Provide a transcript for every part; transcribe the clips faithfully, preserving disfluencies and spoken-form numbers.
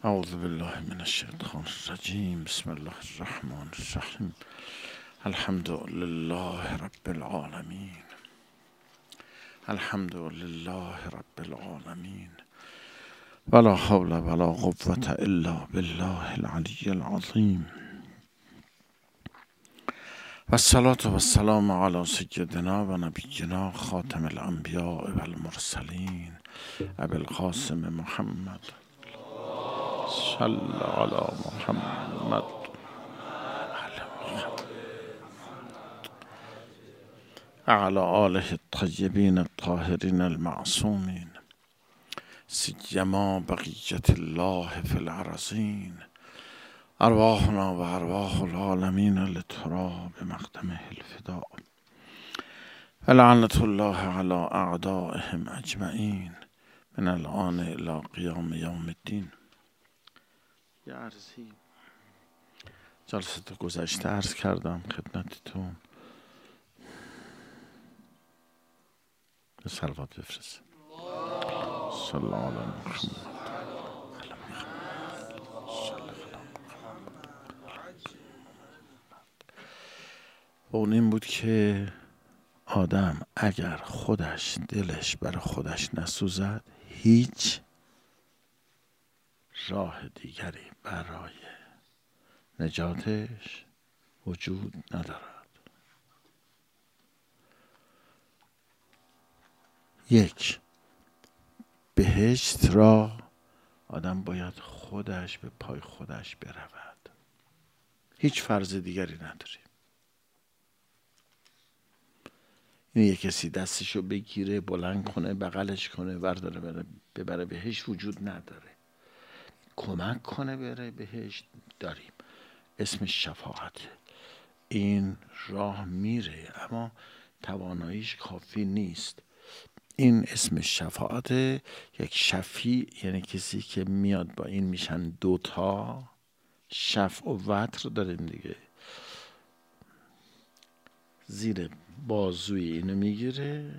اعوذ بالله من الشیطان الرجیم. بسم الله الرحمن الرحیم. الحمد لله رب العالمین. الحمد لله رب العالمین. ولا حول ولا قوة الا بالله العلی العظیم. و الصلاة و السلام علی سیدنا و نبینا خاتم الانبیاء و المرسلین ابی القاسم محمد صلی علی محمد اعلی آله الطیبین الطاهرین المعصومین سیما بقیت الله فی الارضین. ارواحنا و ارواح العالمین لترا بمقدمه الفداء. لعنت الله علی اعدائهم اجمعین من الآن الی قیام یوم الدین. یه عرضی جلسه گذشته عرض کردم خدمتتون. به صلوات بفرست. صلی الله علی محمد. و اون این بود که آدم اگر خودش دلش برای خودش نسوزد هیچ راه دیگری برای نجاتش وجود ندارد. یک، بهشت را آدم باید خودش به پای خودش برود. هیچ فرض دیگری نداریم. این یک کسی دستشو بگیره بلند کنه بغلش کنه ورداره بره ببره بهشت وجود نداره. کمک کنه بره بهشت داریم، اسمش شفاعته. این راه میره اما تواناییش کافی نیست. این اسمش شفاعته. یک شفیع یعنی کسی که میاد، با این میشن دوتا. شفع و وتر داریم دیگه. زیر بازوی اینو میگیره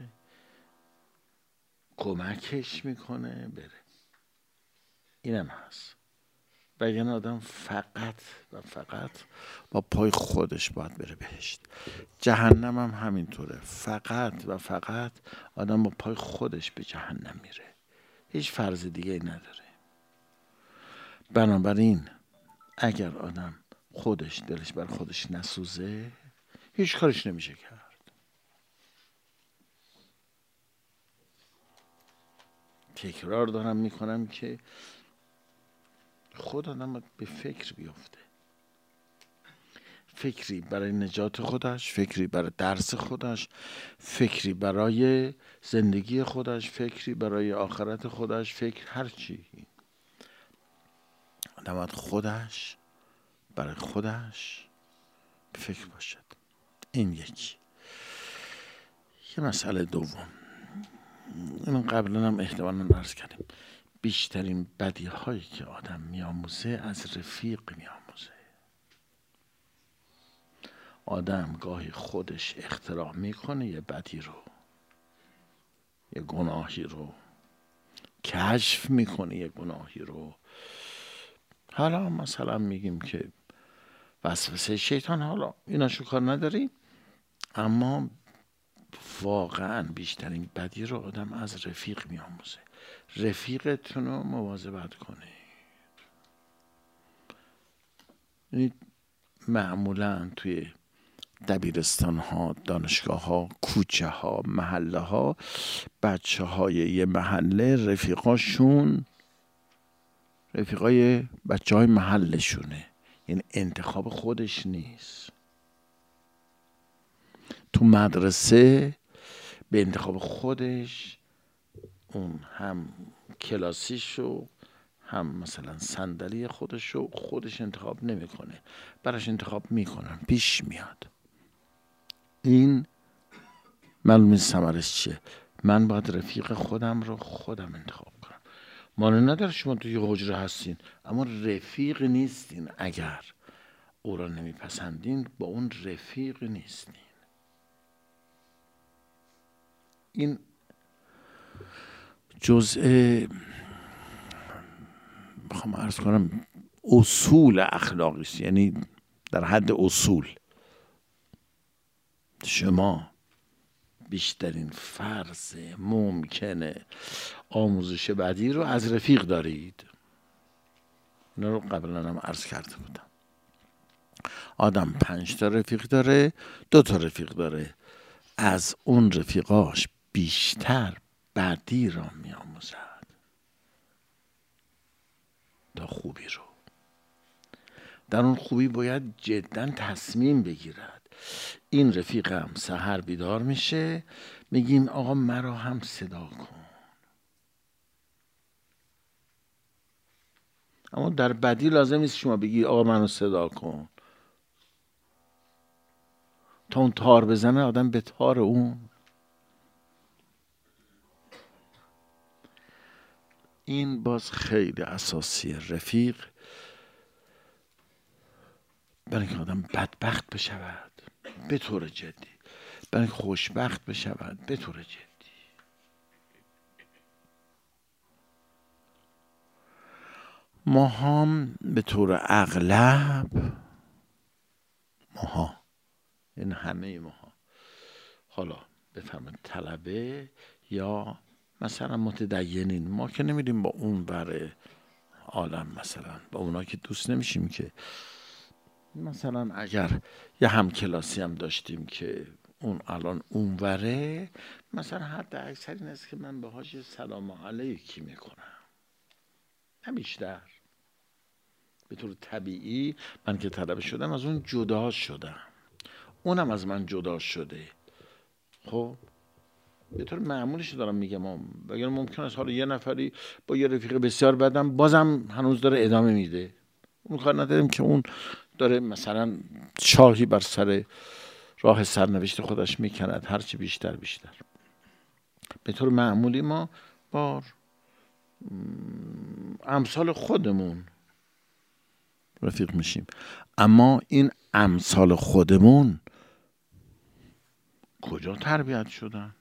کمکش میکنه بره. اینم هست. وگرنه آدم فقط و فقط با پای خودش باید بره بهشت. جهنم هم همینطوره. فقط و فقط آدم با پای خودش به جهنم میره. هیچ فرض دیگه ای نداره. بنابراین اگر آدم خودش دلش بر خودش نسوزه هیچ کارش نمیشه کرد. تکرار دارم میکنم که خود آدم به فکر بیفته. فکری برای نجات خودش، فکری برای درس خودش، فکری برای زندگی خودش، فکری برای آخرت خودش، فکر هر چی. آدم باید خودش برای خودش به فکر باشد. این یکی. یه مسئله دوم، این قبلا هم احتمالاً عرض کردیم، بیشترین بدی هایی که آدم میاموزه از رفیق میاموزه. آدم گاهی خودش اختراع میکنه یه بدی رو، یه گناهی رو کشف میکنه، یه گناهی رو. حالا مثلا میگیم که وسوسه شیطان، حالا ایناشو کار نداریم، اما واقعا بیشترین بدی رو آدم از رفیق میاموزه. رفیقتون رو مواظبت کنید. معمولا توی دبیرستان ها، دانشگاه ها، کوچه ها، محله ها، بچه های یه محله رفیقاشون رفیقای بچه های محلشونه. یعنی انتخاب خودش نیست. تو مدرسه به انتخاب خودش اون هم کلاسیشو هم مثلا صندلی خودشو خودش انتخاب نمیکنه، براش انتخاب میکنن، پیش میاد. این معلوم ثمرش چیه؟ من باید رفیق خودم رو خودم انتخاب کنم. مانع نداره شما توی حجره هستین اما رفیق نیستین. اگر او را نمیپسندین با اون رفیق نیستین. این جزء بخوام عرض کنم اصول اخلاقی است، یعنی در حد اصول. شما بیشترین فرض ممکنه آموزش بعدی رو از رفیق دارید. اینا رو قبلا هم عرض کرده بودم. آدم پنج تا رفیق داره، دو تا رفیق داره، از اون رفیقاش بیشتر بدی را می آموزد تا خوبی رو. در اون خوبی باید جدا تصمیم بگیرد. این رفیقم سحر بیدار میشه، میگیم آقا مرا هم صدا کن. اما در بدی لازم نیست شما بگی آقا منو صدا کن. تا اون تار بزنه آدم به تار اون. این باز خیلی اساسیه. رفیق برای اینکه آدم بدبخت بشود به طور جدی، برای اینکه خوشبخت بشود به طور جدی. ما هم به طور اغلب، ماها این همه ماها، حالا بفرمایید طلبه یا مثلا متدینین، ما که نمیریم با اون بر عالم، مثلا با اونا که دوست نمیشیم که. مثلا اگر یه همکلاسی هم داشتیم که اون الان اونوره، مثلا حد اکثر این است که من باهاش سلام علیکی میکنم، نه بیشتر. به طور طبیعی من که طلبه شدم از اون جدا شدم، اونم از من جدا شده. خب به طور معمولش دارم میگم، اگر ممکن است حالا یه نفری با یه رفیق بسیار بدم بازم هنوز داره ادامه میده، اون کار نداریم که اون داره مثلا شاهی بر سر راه سرنوشت خودش میکند، هرچی بیشتر بیشتر. به طور معمولی ما با امثال خودمون رفیق میشیم، اما این امثال خودمون کجا تربیت شدن؟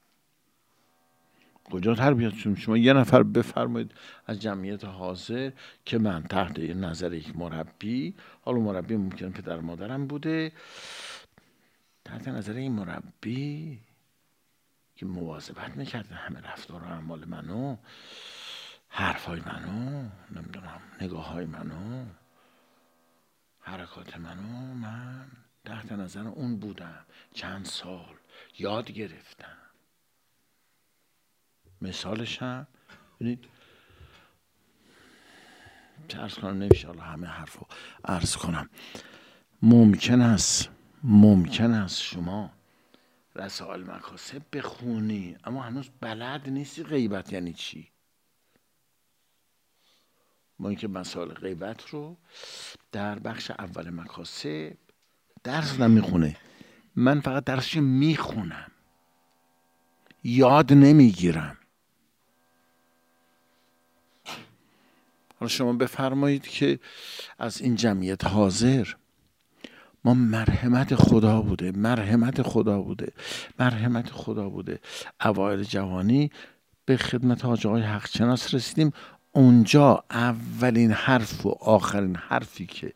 کجا تربیت شدیم؟ شما یه نفر بفرمایید از جمعیت حاضر که من تحت نظر یک مربی، حالا مربی ممکن پدر مادرم بوده، تحت نظر این مربی که مواظبت میکرده همه رفتار و اعمال منو، حرفای منو، نمیدونم نگاه های منو، حرکات منو، من تحت نظر اون بودم چند سال، یاد گرفتم. مثالش هم ببینید، عرض کنم نمیشه حالا همه حرفو عرض کنم. ممکن است ممکن است شما رسائل مکاسب بخونی اما هنوز بلد نیستی غیبت یعنی چی. ما اینکه مسائل غیبت رو در بخش اول مکاسب درس نمیخونه، من فقط درسش میخونم، یاد نمیگیرم. حالا شما بفرمایید که از این جمعیت حاضر ما مرحمت خدا بوده مرحمت خدا بوده مرحمت خدا بوده اوایل جوانی به خدمت حاج آقای حقشناس رسیدیم. اونجا اولین حرف و آخرین حرفی که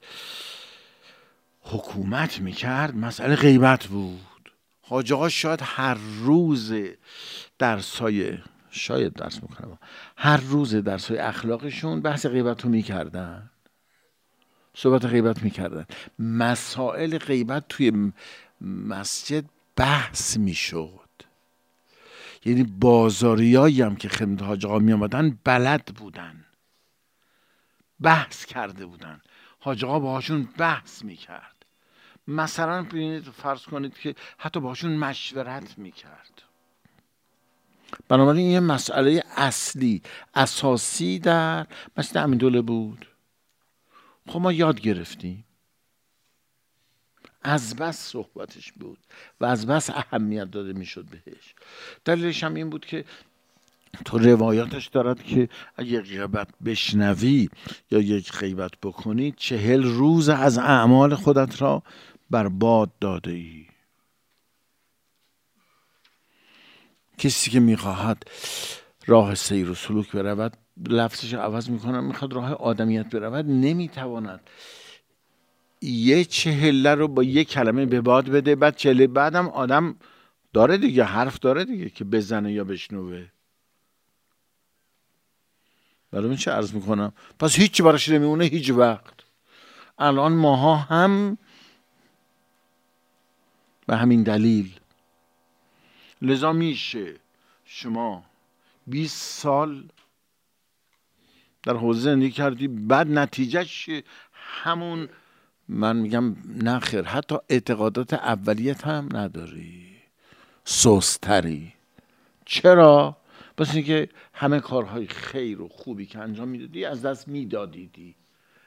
حکومت میکرد مسئله غیبت بود. حاج آقا شاید هر روز درسای شاید درس میکنم هر روز درسای اخلاقشون بحث غیبت رو میکردن، صحبت غیبت میکردن، مسائل غیبت توی مسجد بحث میشد. یعنی بازاریایی هم که خدمت حاج آقا میامدن بلد بودن، بحث کرده بودن، حاج آقا باهاشون بحث میکرد. مثلا ببینید فرض کنید که حتی باهاشون مشورت میکرد. بنابراین یه مسئله اصلی اساسی در مسجد امیرالدوله بود. خب ما یاد گرفتیم، از بس صحبتش بود و از بس اهمیت داده میشد بهش. دلیلش هم این بود که تو روایاتش دارد که اگه غیبت بشنوی یا یک غیبت بکنی چهل روز از اعمال خودت را برباد داده ای. کسی که میخواهد راه سیر و سلوک برود لفظش عوض میکنم، میخواد راه آدمیت برود، نمیتواند یه چهله رو با یه کلمه به باد بده، بعد چهله بعدم آدم داره دیگه، حرف داره دیگه که بزنه یا بشنوه. برای چه عرض میکنم؟ پس هیچی براش نمیمونه هیچ وقت. الان ماها هم به همین دلیل لذا میشه شما بیست سال در حوزه زندگی کردی، بعد نتیجهش همون، من میگم نخیر، حتی اعتقادات اولیت هم نداری، سستری. چرا؟ بس اینکه همه کارهای خیر و خوبی که انجام میدادی از دست میدادیدی.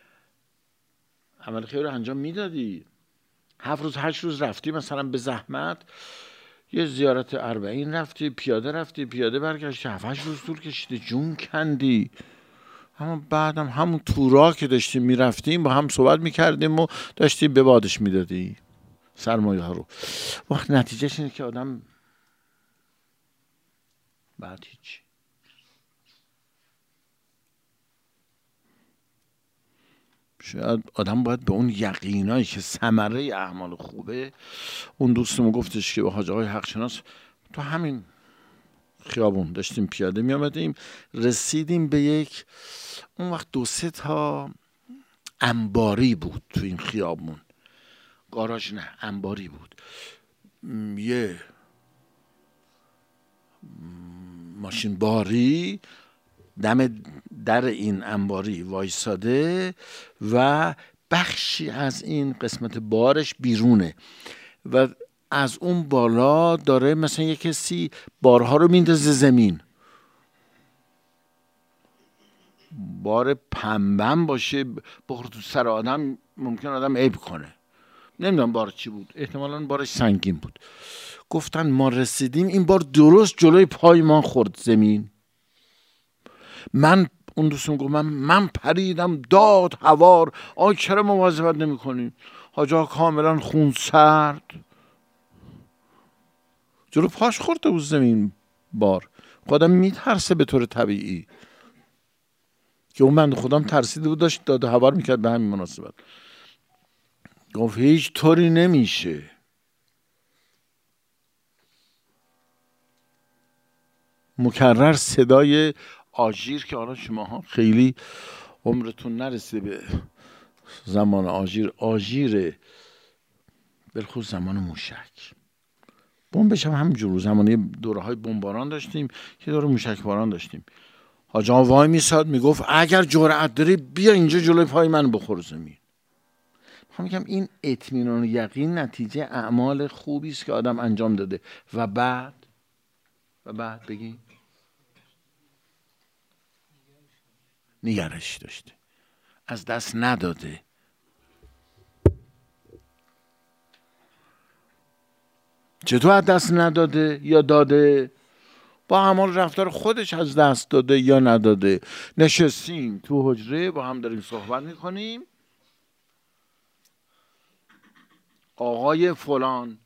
عمل خیر رو انجام میدادی، هفت روز هشت روز رفتی مثلا به زحمت یه زیارت اربعین رفتی، پیاده رفتی، پیاده برگشتی، هفت هشت روز طول کشیده، جون کندی. اما بعدم همون تورا که داشتیم میرفتیم با هم صحبت میکردیم و داشتیم به بادش میدادی سرمایه ها رو. وقت نتیجهش اینه که آدم بعد هیچی. شاید آدم باید به اون یقینایی که ثمره اعمال خوبه. اون دوستمون گفتش که با حاج آقای حقشناس تو همین خیابون داشتیم پیاده می آمدیم، رسیدیم به یک، اون وقت دو سه تا انباری بود تو این خیابون، گاراژ نه انباری بود. یه ماشین باری دم در این انباری وایساده و بخشی از این قسمت بارش بیرونه و از اون بالا داره مثلا یک کسی بارها رو میندازه زمین. بار پنبم باشه بخور تو سر آدم، ممکن آدم عیب کنه. نمیدونم بار چی بود، احتمالاً بارش سنگین بود. گفتن ما رسیدیم این بار درست جلوی پای ما خورد زمین. من اون دوستم گفت من من پریدم داد هوار، آی چرا مواظبت نمی کنیم؟ حاج آقا کاملا خون سرد جلو پاش خورده بود زمین بار. خودم میترسه به طور طبیعی که اون بنده خودم ترسیده بود، داشت داد هوار میکرد. به همین مناسبت گفت هیچ طوری نمیشه. مکرر صدای آژیر که حالا شماها خیلی عمرتون نرسیده به زمان آژیر، آژیر بالخصوص زمان موشک بمبش هم همینجور، زمانی دوره های بمباران داشتیم که دوره موشک باران داشتیم. حاج آقا وای میساد میگفت اگر جرأت داری بیا اینجا جلوی پای من بخور زمین. میخوام میگم این اطمینان و یقین نتیجه اعمال خوبی است که آدم انجام داده و بعد و بعد بگی نگرش داشته، از دست نداده. چطور از دست نداده یا داده؟ با اعمال رفتار خودش از دست داده یا نداده. نشستیم تو حجره با هم داریم صحبت میکنیم، آقای فلان،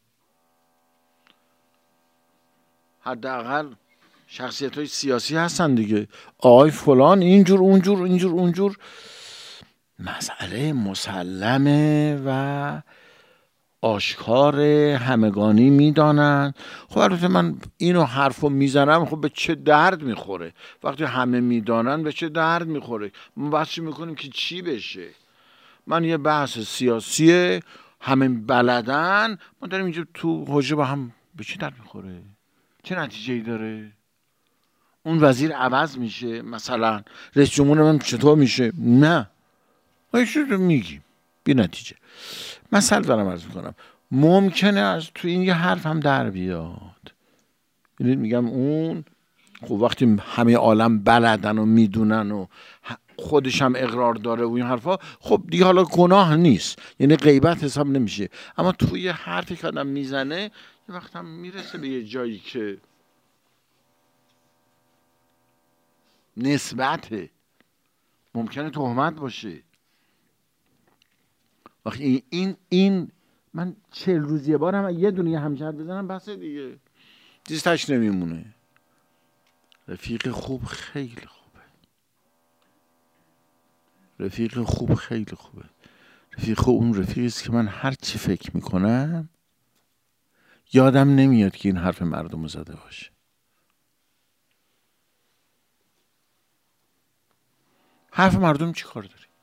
حداقل شخصیت های سیاسی هستن دیگه، آقای فلان اینجور اونجور اینجور اونجور، مسئله مسلمه و آشکار، همگانی میدانن. خب البته من اینو حرفو میزنم، خب به چه درد میخوره وقتی همه میدانن؟ به چه درد میخوره؟ ما بحث میکنیم که چی بشه. من یه بحث سیاسی همه بلدن، ما داریم اینجا تو حجره با هم، به چه درد میخوره؟ چه نتیجه ای داره؟ اون وزیر عوض میشه، مثلا رئیس جمهور من چطور میشه؟ نه ما یه چیز رو میگیم بی نتیجه. مثلا دارم عرض میکنم، ممکنه از تو این یه حرف هم در بیاد. یعنی میگم اون خب وقتی همه عالم بلدن و میدونن و خودش هم اقرار داره و این حرفا، خب دیگه حالا گناه نیست، یعنی غیبت حساب نمیشه. اما توی یه حرفی که آدم میزنه یه وقت هم میرسه به یه جایی که نسبته، ممکنه تهمت باشه. وقتی این این, این من چهل روز یه بار هم یه دونه همچه حرف بزنم بس دیگه چیز تش نمیمونه. رفیق خوب خیلی خوبه. رفیق خوب خیلی خوبه. رفیق خوب اون رفیقی است که من هر چی فکر میکنم یادم نمیاد که این حرف مردم زده باشه. حرف مردم چی کار داری؟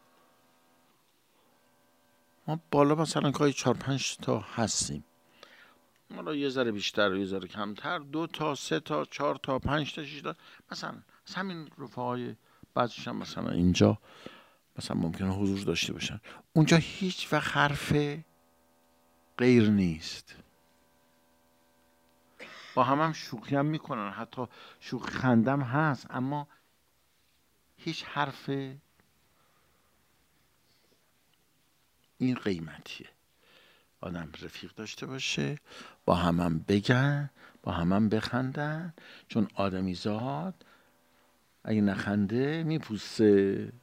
ما بالا مثلا گاهی چهار پنج تا هستیم، حالا یه ذره بیشتر یه ذره کمتر، دو تا سه تا چهار تا پنج تا شش تا، مثلا همین رفقای بعضیش هم مثلا اینجا مثلا ممکنه حضور داشته باشن. اونجا هیچ وقت حرف غیر نیست. با هم هم شوخی هم میکنن، حتی شوخی خندم هست، اما هیچ حرف این قیمتیه. آدم رفیق داشته باشه، با هم هم بگن، با هم هم بخندن، چون آدمی زاد اگه نخنده میپوسه.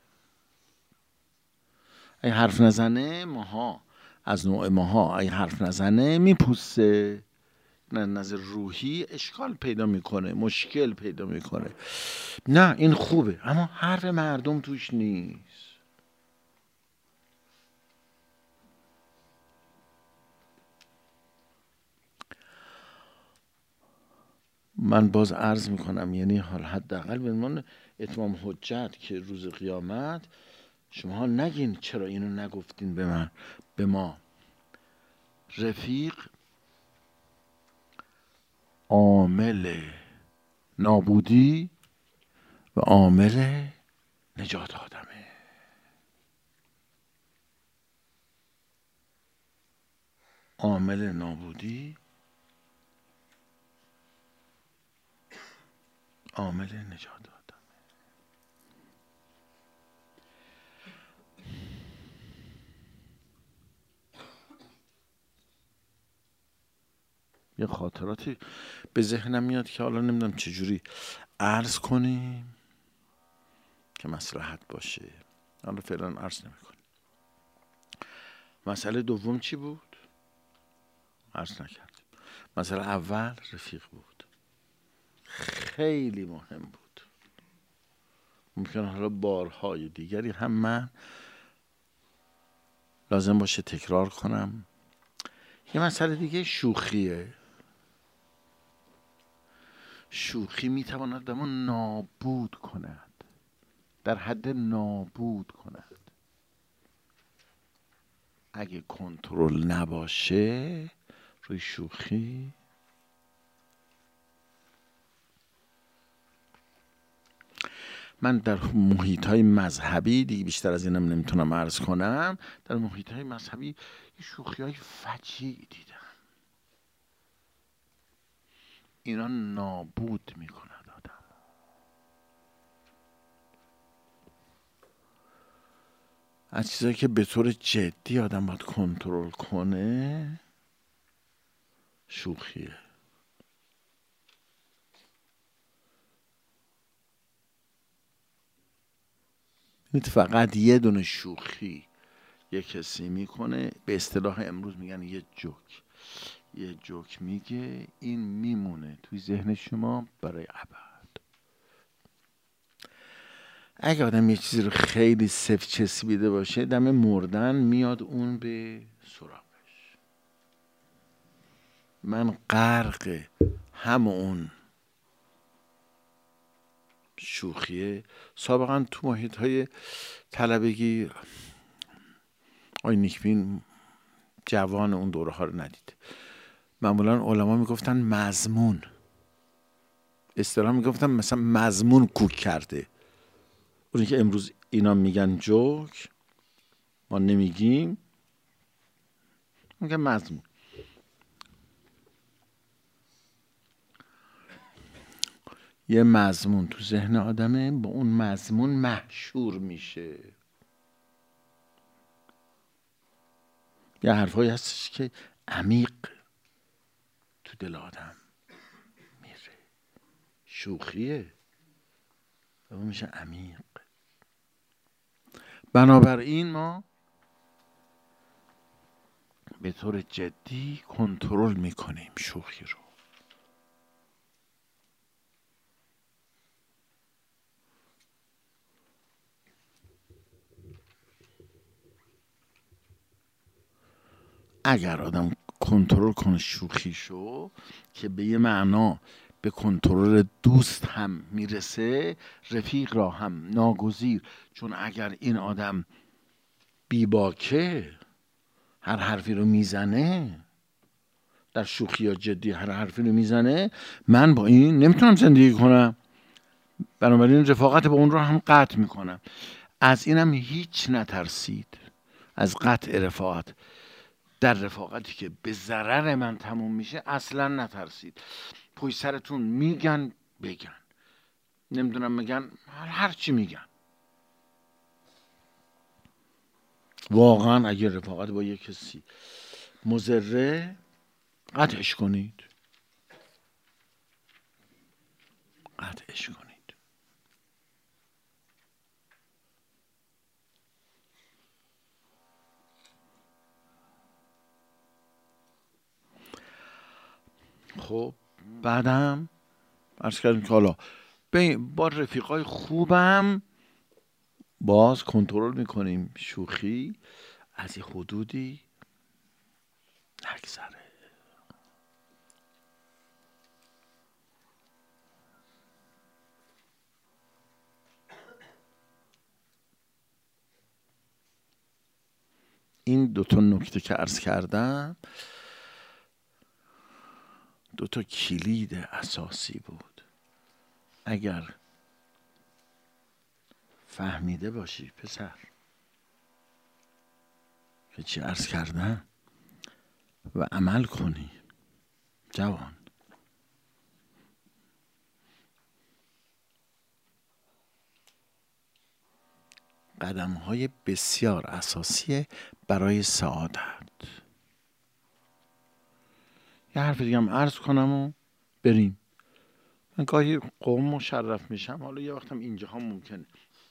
اگه حرف نزنه ماها از نوع ماها اگه حرف نزنه میپوسه. نه نظر روحی اشکال پیدا میکنه، مشکل پیدا میکنه. نه این خوبه، اما حرف مردم توش نیست. من باز عرض میکنم، یعنی حال حداقل به عنوان اتمام حجت که روز قیامت شما نگین چرا اینو نگفتین به من، به ما. رفیق عامل نابودی و عامل نجات آدمه. عامل نابودی، عامل نجات آدمه. یه خاطراتی به ذهنم میاد که حالا نمیدونم چجوری عرض کنیم که مصلحت باشه. حالا فعلا عرض نمیکنیم. مسئله دوم چی بود؟ عرض نکردیم. مسئله اول رفیق بود، خیلی مهم بود. ممکن حالا بارهای دیگری هم من لازم باشه تکرار کنم. یه مسئله دیگه شوخیه. شوخی میتواند آدمو نابود کند، در حد نابود کند. اگه کنترل نباشه روی شوخی، من در محیط‌های مذهبی دیگه بیشتر از اینم نمیتونم عرض کنم، در محیط‌های مذهبی یه شوخی‌های فجیع دیدم. اینا نابود میکند آدم. از چیزایی که به طور جدی آدم باید کنترل کنه شوخیه. فقط یه دونه شوخی یه کسی میکنه، به اصطلاح امروز میگن یه جوک، یه جوک میگه، این میمونه توی ذهن شما برای ابد. اگه آدم یه چیزی رو خیلی سفت چسبیده باشه، دم مردن میاد اون به سراغش. من غرق هم اون شوخیه. سابقا تو محیط های طلبگی آی نیکبین جوان اون دوره ها رو ندید. معمولا علما میگفتن مضمون، اصطلاح میگفتن مثلا مضمون کوک کرده. اونی که امروز اینا میگن جوک، ما نمیگیم، میگن مضمون. یه مضمون تو ذهن آدمه، با اون مضمون محشور میشه. یه حرفایی هستش که عمیق تو دل آدم میره. شوخیه و میشه عمیق. بنابراین ما به طور جدی کنترل میکنیم شوخی رو. اگر آدم کنترل کنه شوخیشو که به یه معنا به کنترل دوست هم میرسه، رفیق را هم ناگزیر. چون اگر این آدم بیباکه هر حرفی رو میزنه، در شوخی یا جدی هر حرفی رو میزنه، من با این نمیتونم زندگی کنم، بنابراین رفاقت با اون رو هم قطع میکنم. از اینم هیچ نترسید، از قطع رفاقت. در رفاقتی که به ضرر من تموم میشه اصلا نترسید. پشت سرتون میگن بگن، نمیدونم میگن هر چی میگن. واقعا اگه رفاقت با یک کسی مضره، قطعش کنید، قطعش کنید. خب بعدم عرض کردیم که حالا با رفیقای خوبم باز کنترل میکنیم شوخی از یه حدودی نگذره. این دوتا نکته که عرض کردم دوتا کلید اساسی بود. اگر فهمیده باشی پسر که چی عرض کردم و عمل کنی جوان، قدم های بسیار اساسیه برای سعادت. یه حرف دیگه هم عرض کنم و بریم. من گاهی قوم مشرف میشم، حالا یه وقتم اینجاها ممکنه.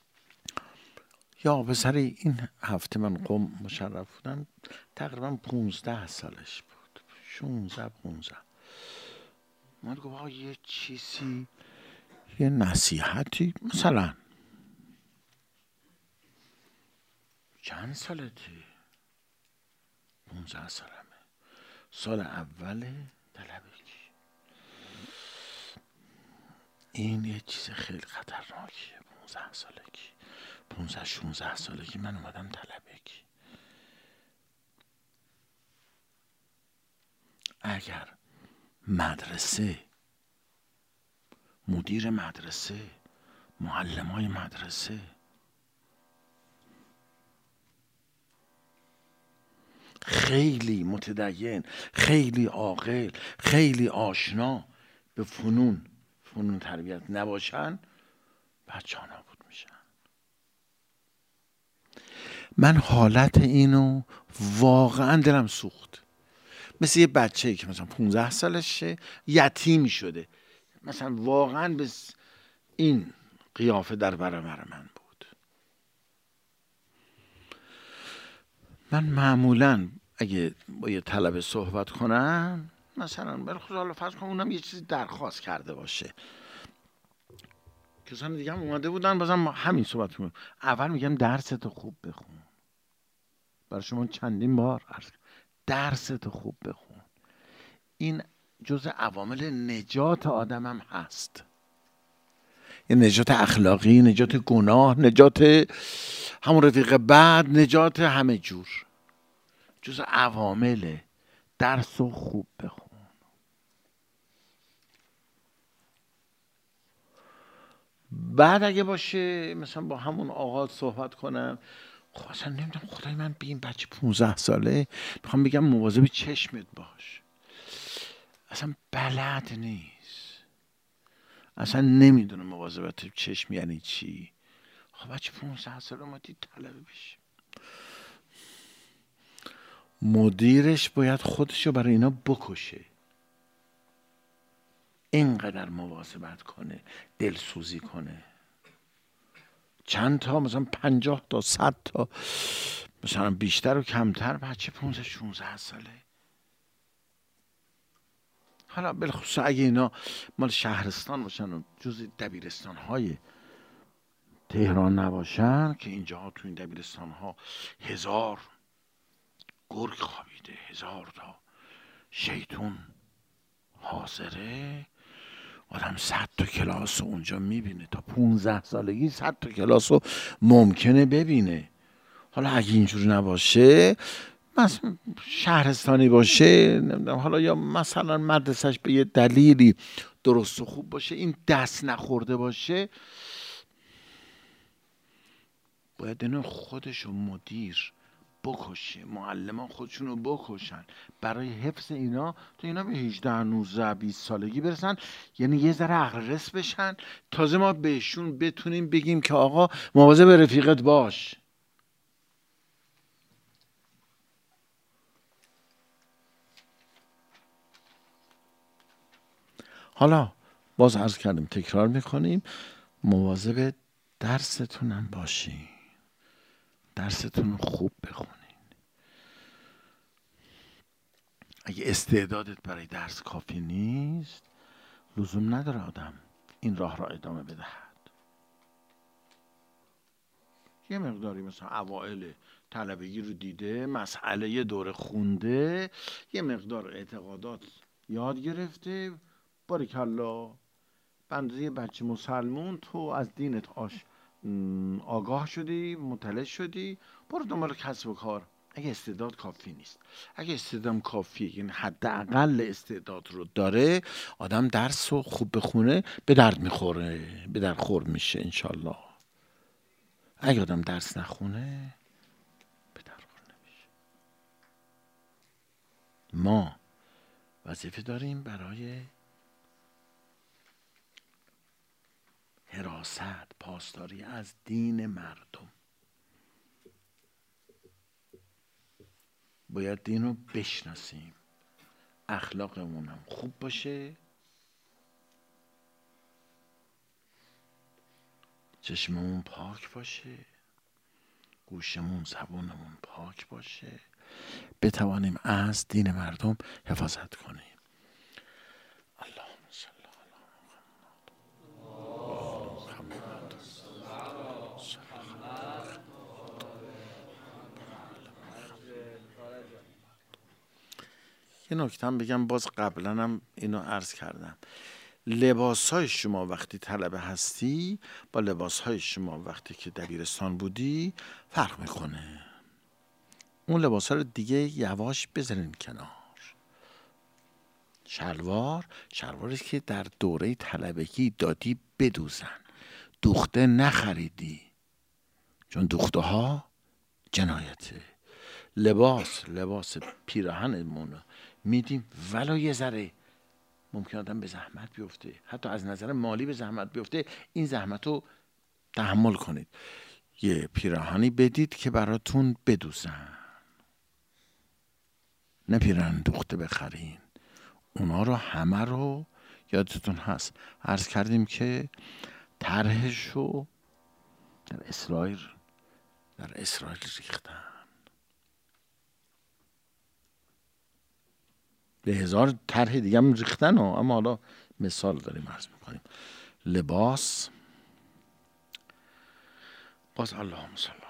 یا پسر این هفته من قوم مشرف بودم، تقریبا پونزده سالش بود، شونزده پونزده. من گفت یه چیزی، یه نصیحتی، مثلا چند سالتی؟ پونزده سالمه، سال اول طلبگی. این یه چیز خیلی خطرناکیه. پونزده سالگی، پونزده شونزده سالگی من اومدم طلبگی. اگر مدرسه، مدیر مدرسه، معلمای مدرسه خیلی متدین، خیلی عاقل، خیلی آشنا به فنون فنون تربیت نباشن، بچه ها نابود میشن. من حالت اینو واقعا دلم سوخت. مثل یه بچه‌ای که مثلا پونزده سالشه یتیمی شده، مثلا واقعا به این قیافه در برابر من بود. من معمولا اگه با یه طلبه صحبت کنم، مثلا برخصوص حالا فرض کنم اونم یه چیزی درخواست کرده باشه، کسان دیگه هم اومده بودن بازم همین صحبت کنم، اول میگم درستو خوب بخون. برای شما چندین بار عرض درستو خوب بخون. این جزء عوامل نجات آدمم هست، یه نجات اخلاقی، نجات گناه، نجات همون رفیق بعد، نجات همه جور، جزء عوامل. درسو خوب بخون. بعد اگه باشه مثلا با همون آقا صحبت کنم، خب اصلا نمیدونم خدای من به این بچه پونزده ساله میخوام بگم مواظب چشمت باش، اصلا بلد نیست، اصلا نمیدونه مواظبت چشم یعنی چی. خب بچه پونزده ساله اومدی طلبه بشی، مدیرش باید خودشو برای اینا بکشه، اینقدر مواظبت کنه، دلسوزی کنه. چند تا مثلا پنجاه تا صد تا مثلا بیشتر و کمتر بچه پونزده شونزده ساله. حالا بالخصوص اگه اینا مال شهرستان باشن و جز دبیرستان های تهران نباشن، که اینجا تو این دبیرستان ها هزار گرگ خوابیده، هزار تا شیطون حاضره. آدم صد تا کلاس رو اونجا میبینه، تا پونزده سالگی صد تا کلاس رو ممکنه ببینه. حالا اگه اینجور نباشه، مثلا شهرستانی باشه، نمیدونم، حالا یا مثلا مدرسش به یه دلیلی درست و خوب باشه، این دست نخورده باشه، باید اینو خودش و مدیر بکشه، معلمان خودشونو بکشن برای حفظ اینا، تا اینا به هجده نوزده بیست سالگی برسن، یعنی یه ذره عقل رس بشن، تازه ما بهشون بتونیم بگیم که آقا مواظب رفیقت باش. حالا باز عرض کردیم، تکرار میکنیم، مواظب درستونم باشین، درستون خوب بخونین. اگه استعدادت برای درس کافی نیست، لزوم نداره آدم این راه را ادامه بدهد. یه مقداری مثلا اوائل طلبگی رو دیده، مسئله یه دوره خونده، یه مقدار اعتقادات یاد گرفته، باریکلا، بنده یه بچه مسلمون، تو از دینت آش آگاه شدی، مطلع شدی، برو دنبال کسب و کار. اگه استعداد کافی نیست، اگه استعداد کافیه، یعنی حداقل استعداد رو داره، آدم درس رو خوب بخونه، به درد میخوره، به درد خور میشه انشالله. اگه آدم درس نخونه، به درد خور نمیشه. ما وظیفه داریم برای حراست، پاسداری از دین مردم. باید دین رو بشناسیم، اخلاقمون هم خوب باشه، چشممون پاک باشه، گوشمون، زبونمون پاک باشه، بتوانیم از دین مردم حفاظت کنیم. اللهم صل علی محمد. یه نکته هم بگم، باز قبلا هم اینو عرض کردم، لباس های شما وقتی طلبه هستی با لباس های شما وقتی که دبیرستان بودی فرق میکنه. اون لباس ها رو دیگه یواش بذارین کنار. شلوار شلواری که در دوره طلبگی دادی بدوزن، دوخته نخریدی، چون دوخته ها جنایته. لباس لباس پیراهنمون میدیم ولو یه ذره ممکن آدم به زحمت بیفته، حتی از نظر مالی به زحمت بیفته، این زحمت رو تحمل کنید. یه پیراهنی بدید که براتون بدوزن، نه پیراهن دوخته بخرین. اونا رو همه رو یادتون هست عرض کردیم که طرحش رو در اسرائیل در اسرائیل ریختن، به هزار طرح دیگه هم ریختن، اما حالا مثال داریم عرض میکنیم. لباس، باز اللهم صل